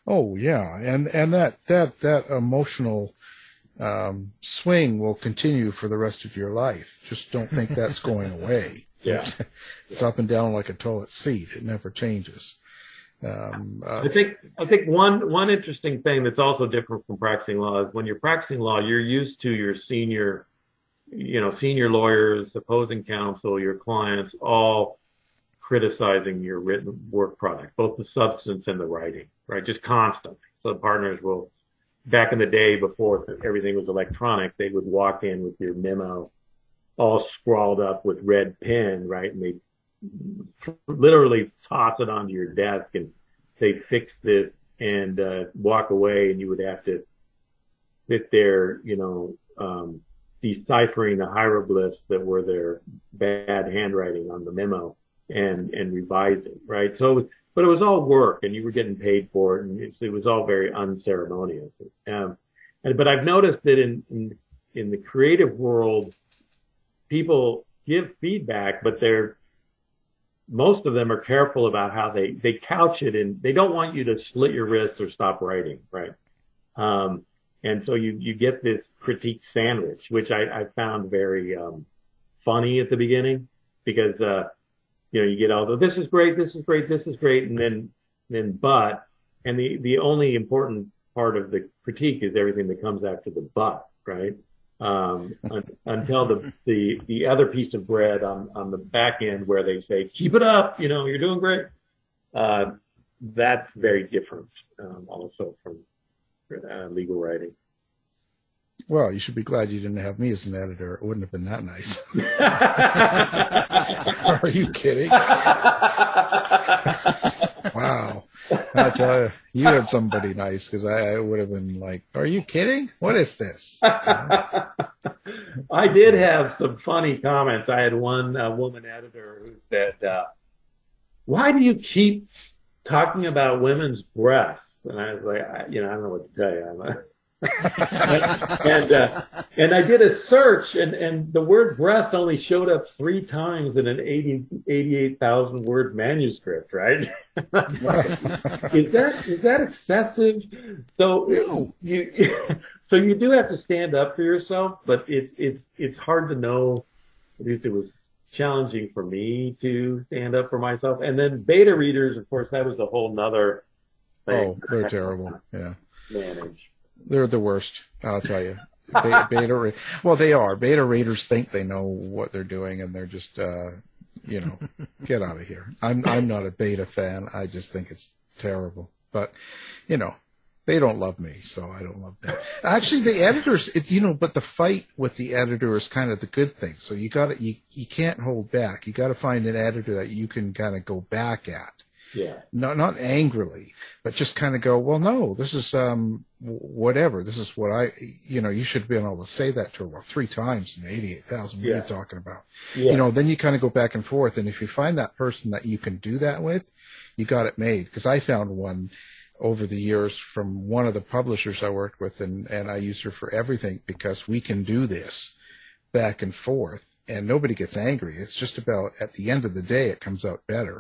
Oh yeah, and and that that that emotional um, swing will continue for the rest of your life. Just don't think that's going away. Yeah, it's up and down like a toilet seat. It never changes. Um, uh, I think I think one one interesting thing that's also different from practicing law is when you're practicing law, you're used to your senior, you know, senior lawyers, opposing counsel, your clients, all criticizing your written work product, both the substance and the writing, right? Just constantly. So partners will, back in the day before everything was electronic, they would walk in with your memo all scrawled up with red pen, right? And they literally toss it onto your desk and say, fix this, and uh, walk away, and you would have to sit there, you know, um, deciphering the hieroglyphs that were their bad handwriting on the memo and, and revising, right? So, but it was all work, and you were getting paid for it, and it, it was all very unceremonious. Um, and, but I've noticed that in, in, in the creative world, people give feedback, but they're, most of them are careful about how they, they couch it, and they don't want you to slit your wrists or stop writing, right? Um, and so you, you get this critique sandwich, which I, I found very, um, funny at the beginning, because, uh, you know, you get all the, this is great, this is great, this is great, and then, then, but, and the, the only important part of the critique is everything that comes after the but, right? Um, un, until the, the, the other piece of bread on, on the back end where they say, keep it up, you know, you're doing great. Uh, that's very different, um, also from uh, legal writing. Well, you should be glad you didn't have me as an editor. It wouldn't have been that nice. Are you kidding? Wow. I tell you, you had somebody nice, because I, I would have been like, are you kidding? What is this? You know? I did have some funny comments. I had one uh, woman editor who said, uh, why do you keep talking about women's breasts? And I was like, I, you know, I don't know what to tell you. I'm a and uh, and I did a search, and, and the word breast only showed up three times in an eighty, eighty-eight thousand word manuscript, right? is that is that excessive? So no. you so you do have to stand up for yourself, but it's it's it's hard to know. At least it was challenging for me to stand up for myself. And then beta readers, of course, that was a whole nother thing. Oh, they're terrible. Yeah. Manage. They're the worst, I'll tell you. Beta, beta, well, they are. Beta readers think they know what they're doing, and they're just, uh, you know, get out of here. I'm I'm not a beta fan. I just think it's terrible. But, you know, they don't love me, so I don't love them. Actually, the editors, it, you know, but the fight with the editor is kind of the good thing. So you got to, you you can't hold back. You got to find an editor that you can kind of go back at. Yeah. Not not angrily, but just kind of go, well, no, this is um whatever. This is what I, you know, you should have been able to say that to her. Well, three times in eighty-eight thousand. What yeah. are you talking about? Yeah. You know, then you kind of go back and forth. And if you find that person that you can do that with, you got it made. Because I found one over the years from one of the publishers I worked with, and, and I used her for everything, because we can do this back and forth and nobody gets angry. It's just about, at the end of the day, it comes out better.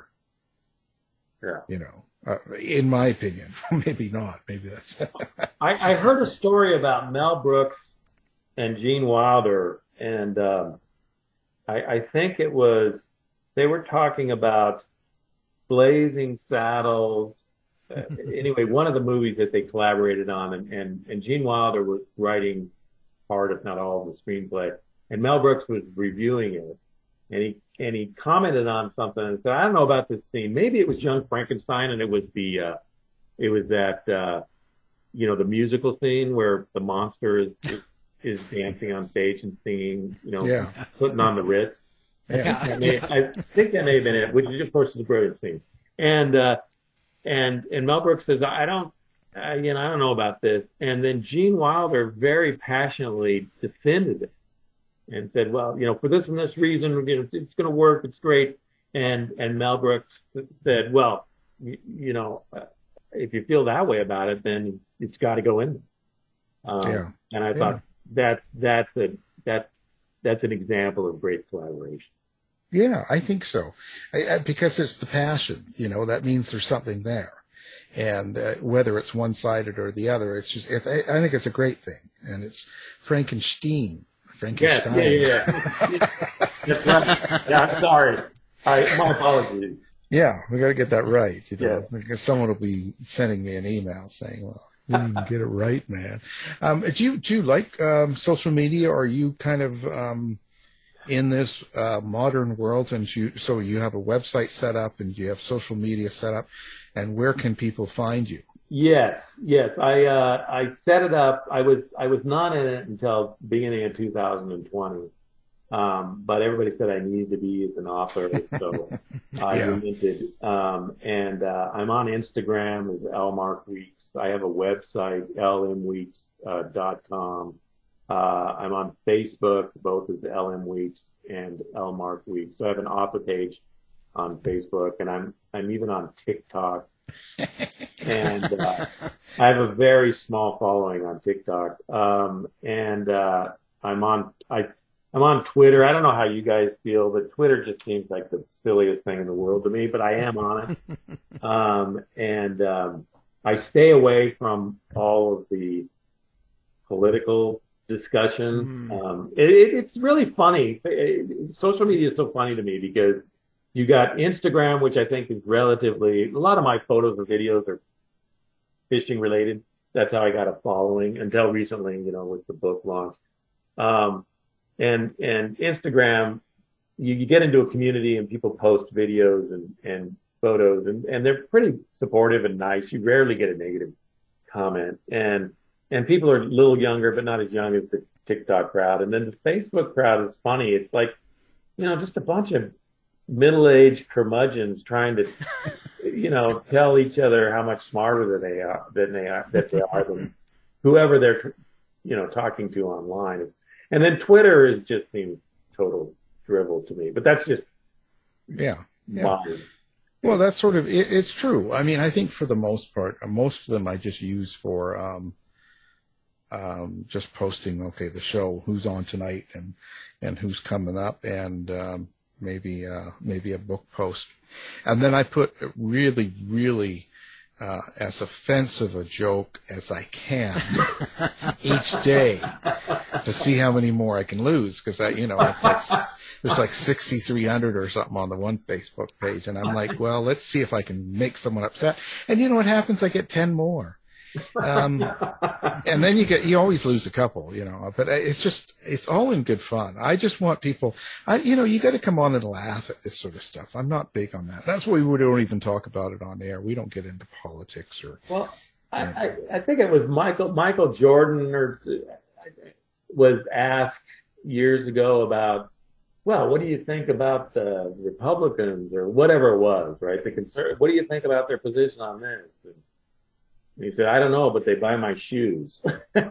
Yeah. You know, uh, in my opinion. Maybe not. Maybe that's. I, I heard a story about Mel Brooks and Gene Wilder, and um, I, I think it was, they were talking about Blazing Saddles. Uh, anyway, one of the movies that they collaborated on, and, and, and Gene Wilder was writing part, if not all, of the screenplay, and Mel Brooks was reviewing it. And he and he commented on something and said, I don't know about this scene. Maybe it was Young Frankenstein, and it was the uh, it was that uh, you know, the musical scene where the monster is is, is dancing on stage and singing, you know, yeah. putting on the Ritz. Yeah. I, think may, I think that may have been it, which is of course is a brilliant scene. And uh, and and Mel Brooks says, I don't, I, you know, I don't know about this. And then Gene Wilder very passionately defended it. And said, well, you know, for this and this reason, you know, it's going to work. It's great. And and Mel Brooks said, well, you, you know, uh, if you feel that way about it, then it's got to go in there. Um, yeah. And I yeah. thought that that's a that that's an example of great collaboration. Yeah, I think so. I, I, because it's the passion. You know, that means there's something there. And uh, whether it's one-sided or the other, it's just, it, I think it's a great thing. And it's Frankenstein. Frankenstein. Yeah, yeah, yeah. That's right. Yeah, I'm sorry. I, my apologies. Yeah, we got to get that right. You know, yeah. Because someone will be sending me an email saying, well, you didn't get it right, man. Um, do you, do you like um, social media, or are you kind of um, in this uh, modern world? And you, so you have a website set up and you have social media set up, and where can people find you? Yes, yes. I uh, I set it up. I was I was not in it until beginning of two thousand twenty, um, but everybody said I needed to be as an author, so I yeah. relented. Um, and uh, I'm on Instagram as Elmark Weeks. I have a website, L M weeks dot com. Uh, I'm on Facebook, both as L M Weeks and Elmark Weeks. So I have an author page on Facebook, and I'm I'm even on TikTok. and uh, I have a very small following on TikTok. Um, and uh, I'm on I I'm on Twitter. I don't know how you guys feel, but Twitter just seems like the silliest thing in the world to me. But I am on it, um, and um, I stay away from all of the political discussion. Mm. Um, it, it, it's really funny. It, social media is so funny to me because you got Instagram, which I think is relatively, a lot of my photos and videos are fishing related. That's how I got a following until recently, you know, with the book launch. Um, and, and Instagram, you, you get into a community and people post videos and, and photos and, and they're pretty supportive and nice. You rarely get a negative comment. And, and people are a little younger, but not as young as the TikTok crowd. And then the Facebook crowd is funny. It's like, you know, just a bunch of middle-aged curmudgeons trying to, you know, tell each other how much smarter than they are, than they are, that they are than whoever they're, you know, talking to online. It's, and then Twitter is just seems total drivel to me, but that's just yeah, yeah. mine. Well, that's sort of it, it's true. I mean, I think for the most part, most of them I just use for um, um, just posting. Okay, the show, who's on tonight, and and who's coming up, and um, maybe uh, maybe a book post, and then I put really, really uh, as offensive a joke as I can each day to see how many more I can lose, because I, you know, it's like there's like sixty-three hundred or something on the one Facebook page, and I'm like, well, let's see if I can make someone upset, and you know what happens? I get ten more. Um, and then you get, you always lose a couple, you know, but it's just, it's all in good fun. I just want people, I, you know, you got to come on and laugh at this sort of stuff. I'm not big on that. That's why we don't even talk about it on air. We don't get into politics or. Well, I, I, I think it was Michael, Michael Jordan or was asked years ago about, well, what do you think about the Republicans or whatever it was, right? The conserv- what do you think about their position on this? And, he said, I don't know, but they buy my shoes. and,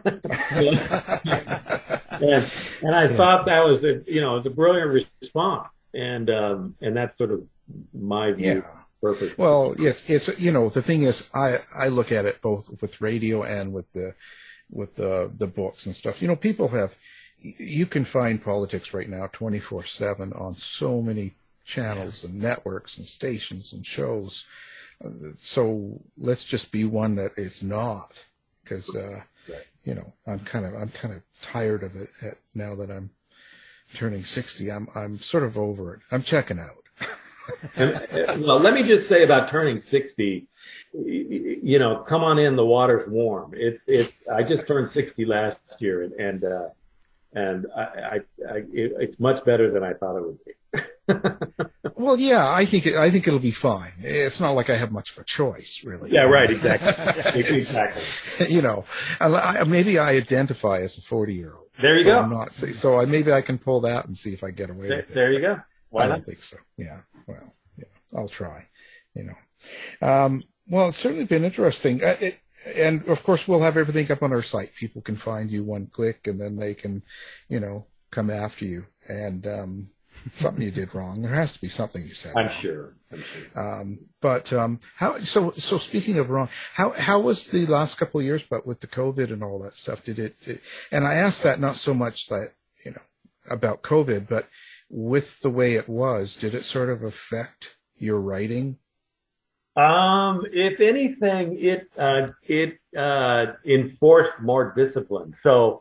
and I thought that was, a, you know, it was a brilliant response. And um, and that's sort of my view. Yeah. Perfect. Well, yes, it's, you know, the thing is, I, I look at it both with radio and with the with the the books and stuff. You know, people have, you can find politics right now twenty-four seven on so many channels and networks and stations and shows. So let's just be one that is not, because uh, right. you know, I'm kind of I'm kind of tired of it at, now that I'm turning sixty. I'm I'm sort of over it. I'm checking out. and, well, let me just say about turning sixty. You know, come on in. The water's warm. It's it's. I just turned sixty last year, and and uh, and I, I, I it, it's much better than I thought it would be. Well, yeah, I think it, I think it'll be fine. It's not like I have much of a choice, really. Yeah, right, exactly, exactly. You know, I, maybe I identify as a forty-year-old. There you so go. I'm not, so I, maybe I can pull that and see if I get away there, with it. There you go. Why I not? don't think so. Yeah. Well, yeah, I'll try. You know. Um, well, it's certainly been interesting. Uh, it, and of course, we'll have everything up on our site. People can find you one click, and then they can, you know, come after you. And um, something you did wrong. There has to be something you said. I'm wrong. sure. I'm sure. Um, but um, how? So, so speaking of wrong, how how was the last couple of years? But with the COVID and all that stuff, did it? it and I asked that not so much that you know about COVID, but with the way it was, did it sort of affect your writing? Um, if anything, it uh, it uh, enforced more discipline. So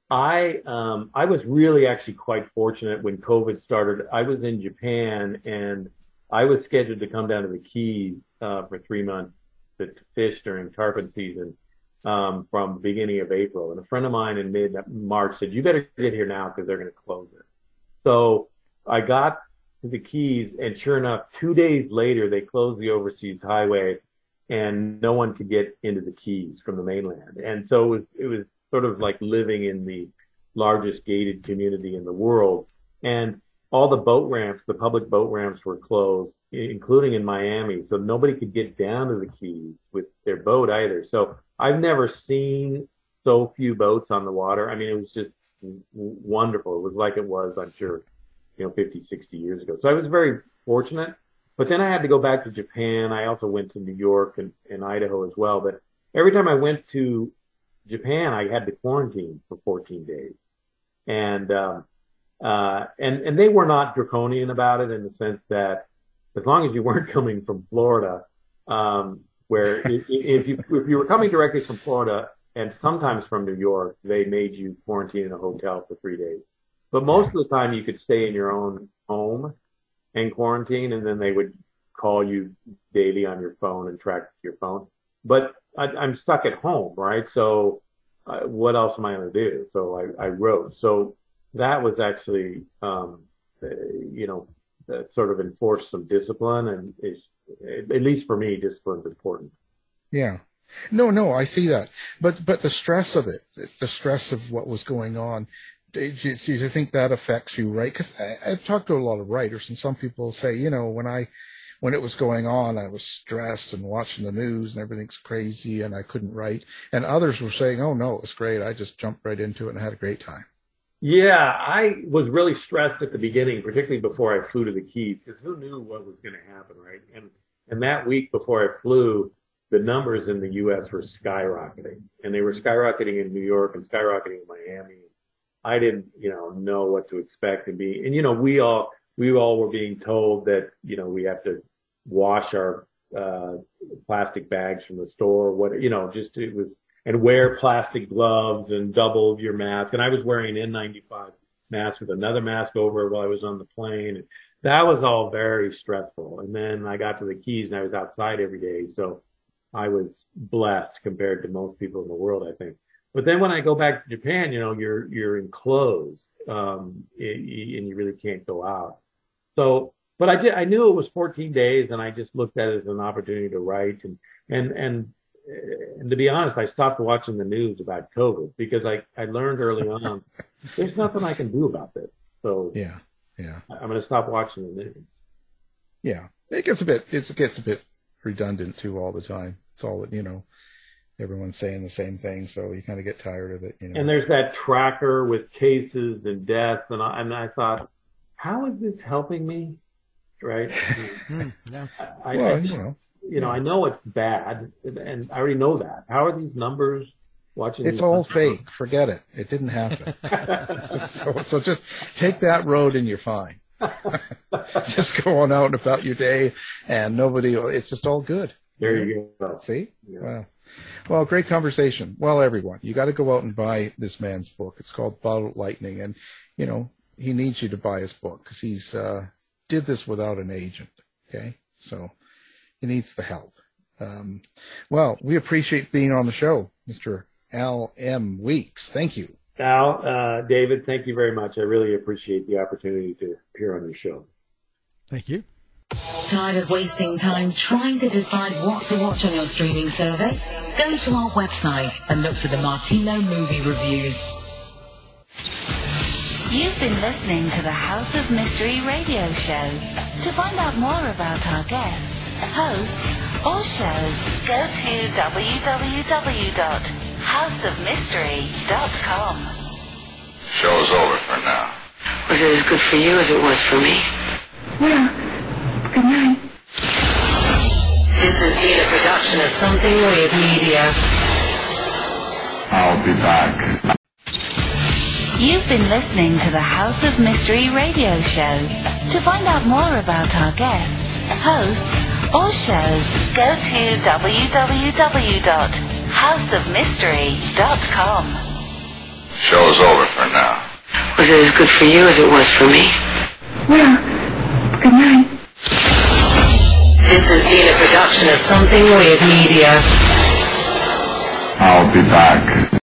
I um, I was really actually quite fortunate when COVID started. I was in Japan and I was scheduled to come down to the Keys uh, for three months to, to fish during tarpon season um, from the beginning of April. And a friend of mine in mid-March said, "You better get here now because they're going to close it." So I got to the Keys, and sure enough, two days later, they closed the overseas highway, and no one could get into the Keys from the mainland. And so it was it was sort of like living in the largest gated community in the world. And all the boat ramps, the public boat ramps were closed, including in Miami. So nobody could get down to the Keys with their boat either. So I've never seen so few boats on the water. I mean, it was just w- wonderful. It was like it was, I'm sure, you know, fifty, sixty years ago. So I was very fortunate. But then I had to go back to Japan. I also went to New York and, and Idaho as well. But every time I went to Japan, I had to quarantine for fourteen days. And, um, uh, and, and they were not draconian about it in the sense that as long as you weren't coming from Florida, um, where if, if you, if you were coming directly from Florida and sometimes from New York, they made you quarantine in a hotel for three days. But most of the time you could stay in your own home and quarantine, and then they would call you daily on your phone and track your phone. But I, I'm stuck at home, right? So uh, what else am I going to do? So I, I wrote. So that was actually, um, uh, you know, uh, sort of enforced some discipline, and is, at least for me, discipline's important. Yeah. No, no, I see that. But but the stress of it, the stress of what was going on, do you, do you think that affects you, right? Because I've talked to a lot of writers, and some people say, you know, when I, when it was going on, I was stressed and watching the news and everything's crazy and I couldn't write. And others were saying, oh no, it was great. I just jumped right into it and had a great time. Yeah, I was really stressed at the beginning, particularly before I flew to the Keys, because who knew what was going to happen, right? And and that week before I flew, the numbers in the U S were skyrocketing, and they were skyrocketing in New York and skyrocketing in Miami. I didn't, you know, know what to expect and be, and, you know, we all, we all were being told that, you know, we have to wash our, uh, plastic bags from the store, what, you know, just, it was, and wear plastic gloves and double your mask. And I was wearing an N ninety-five mask with another mask over it while I was on the plane. And that was all very stressful. And then I got to the Keys and I was outside every day. So I was blessed compared to most people in the world, I think. But then when I go back to Japan, you know, you're, you're enclosed, um, and you really can't go out. So, but I did, I knew it was fourteen days, and I just looked at it as an opportunity to write. And, and, and, and to be honest, I stopped watching the news about COVID because I, I learned early on, there's nothing I can do about this. So yeah, yeah, I'm going to stop watching the news. Yeah. It gets a bit, it's, it gets a bit redundant too all the time. It's all, you know, everyone's saying the same thing, so you kind of get tired of it, you know. And there's that tracker with cases and deaths, and I, and I thought, how is this helping me? Right? yeah. I, well, I, you know, you know, I know it's bad, and I already know that. How are these numbers? Watching it's these all numbers? fake. Forget it. It didn't happen. so, so just take that road, and you're fine. Just go on out and about your day, and nobody. It's just all good. There you go. See? Yeah. Wow. Well, great conversation. Well, everyone, you got to go out and buy this man's book. It's called Bottled Lightning, and you know he needs you to buy his book because he's uh, did this without an agent. Okay, so he needs the help. Um, well, we appreciate being on the show, Mister Al M. Weeks. Thank you. Al, uh, David, thank you very much. I really appreciate the opportunity to appear on your show. Thank you. Tired of wasting time trying to decide what to watch on your streaming service? Go to our website and look for the Martino movie reviews. You've been listening to the House of Mystery radio show. To find out more about our guests, hosts, or shows, go to w w w dot house of mystery dot com. Show's over for now. Was it as good for you as it was for me? Yeah. Good night. This has been a production of Something Weird Media. I'll be back. You've been listening to the House of Mystery radio show. To find out more about our guests, hosts, or show, go to w w w dot house of mystery dot com. Show's over for now. Was it as good for you as it was for me? Well, good night. This has been a production of Something Weird Media. I'll be back.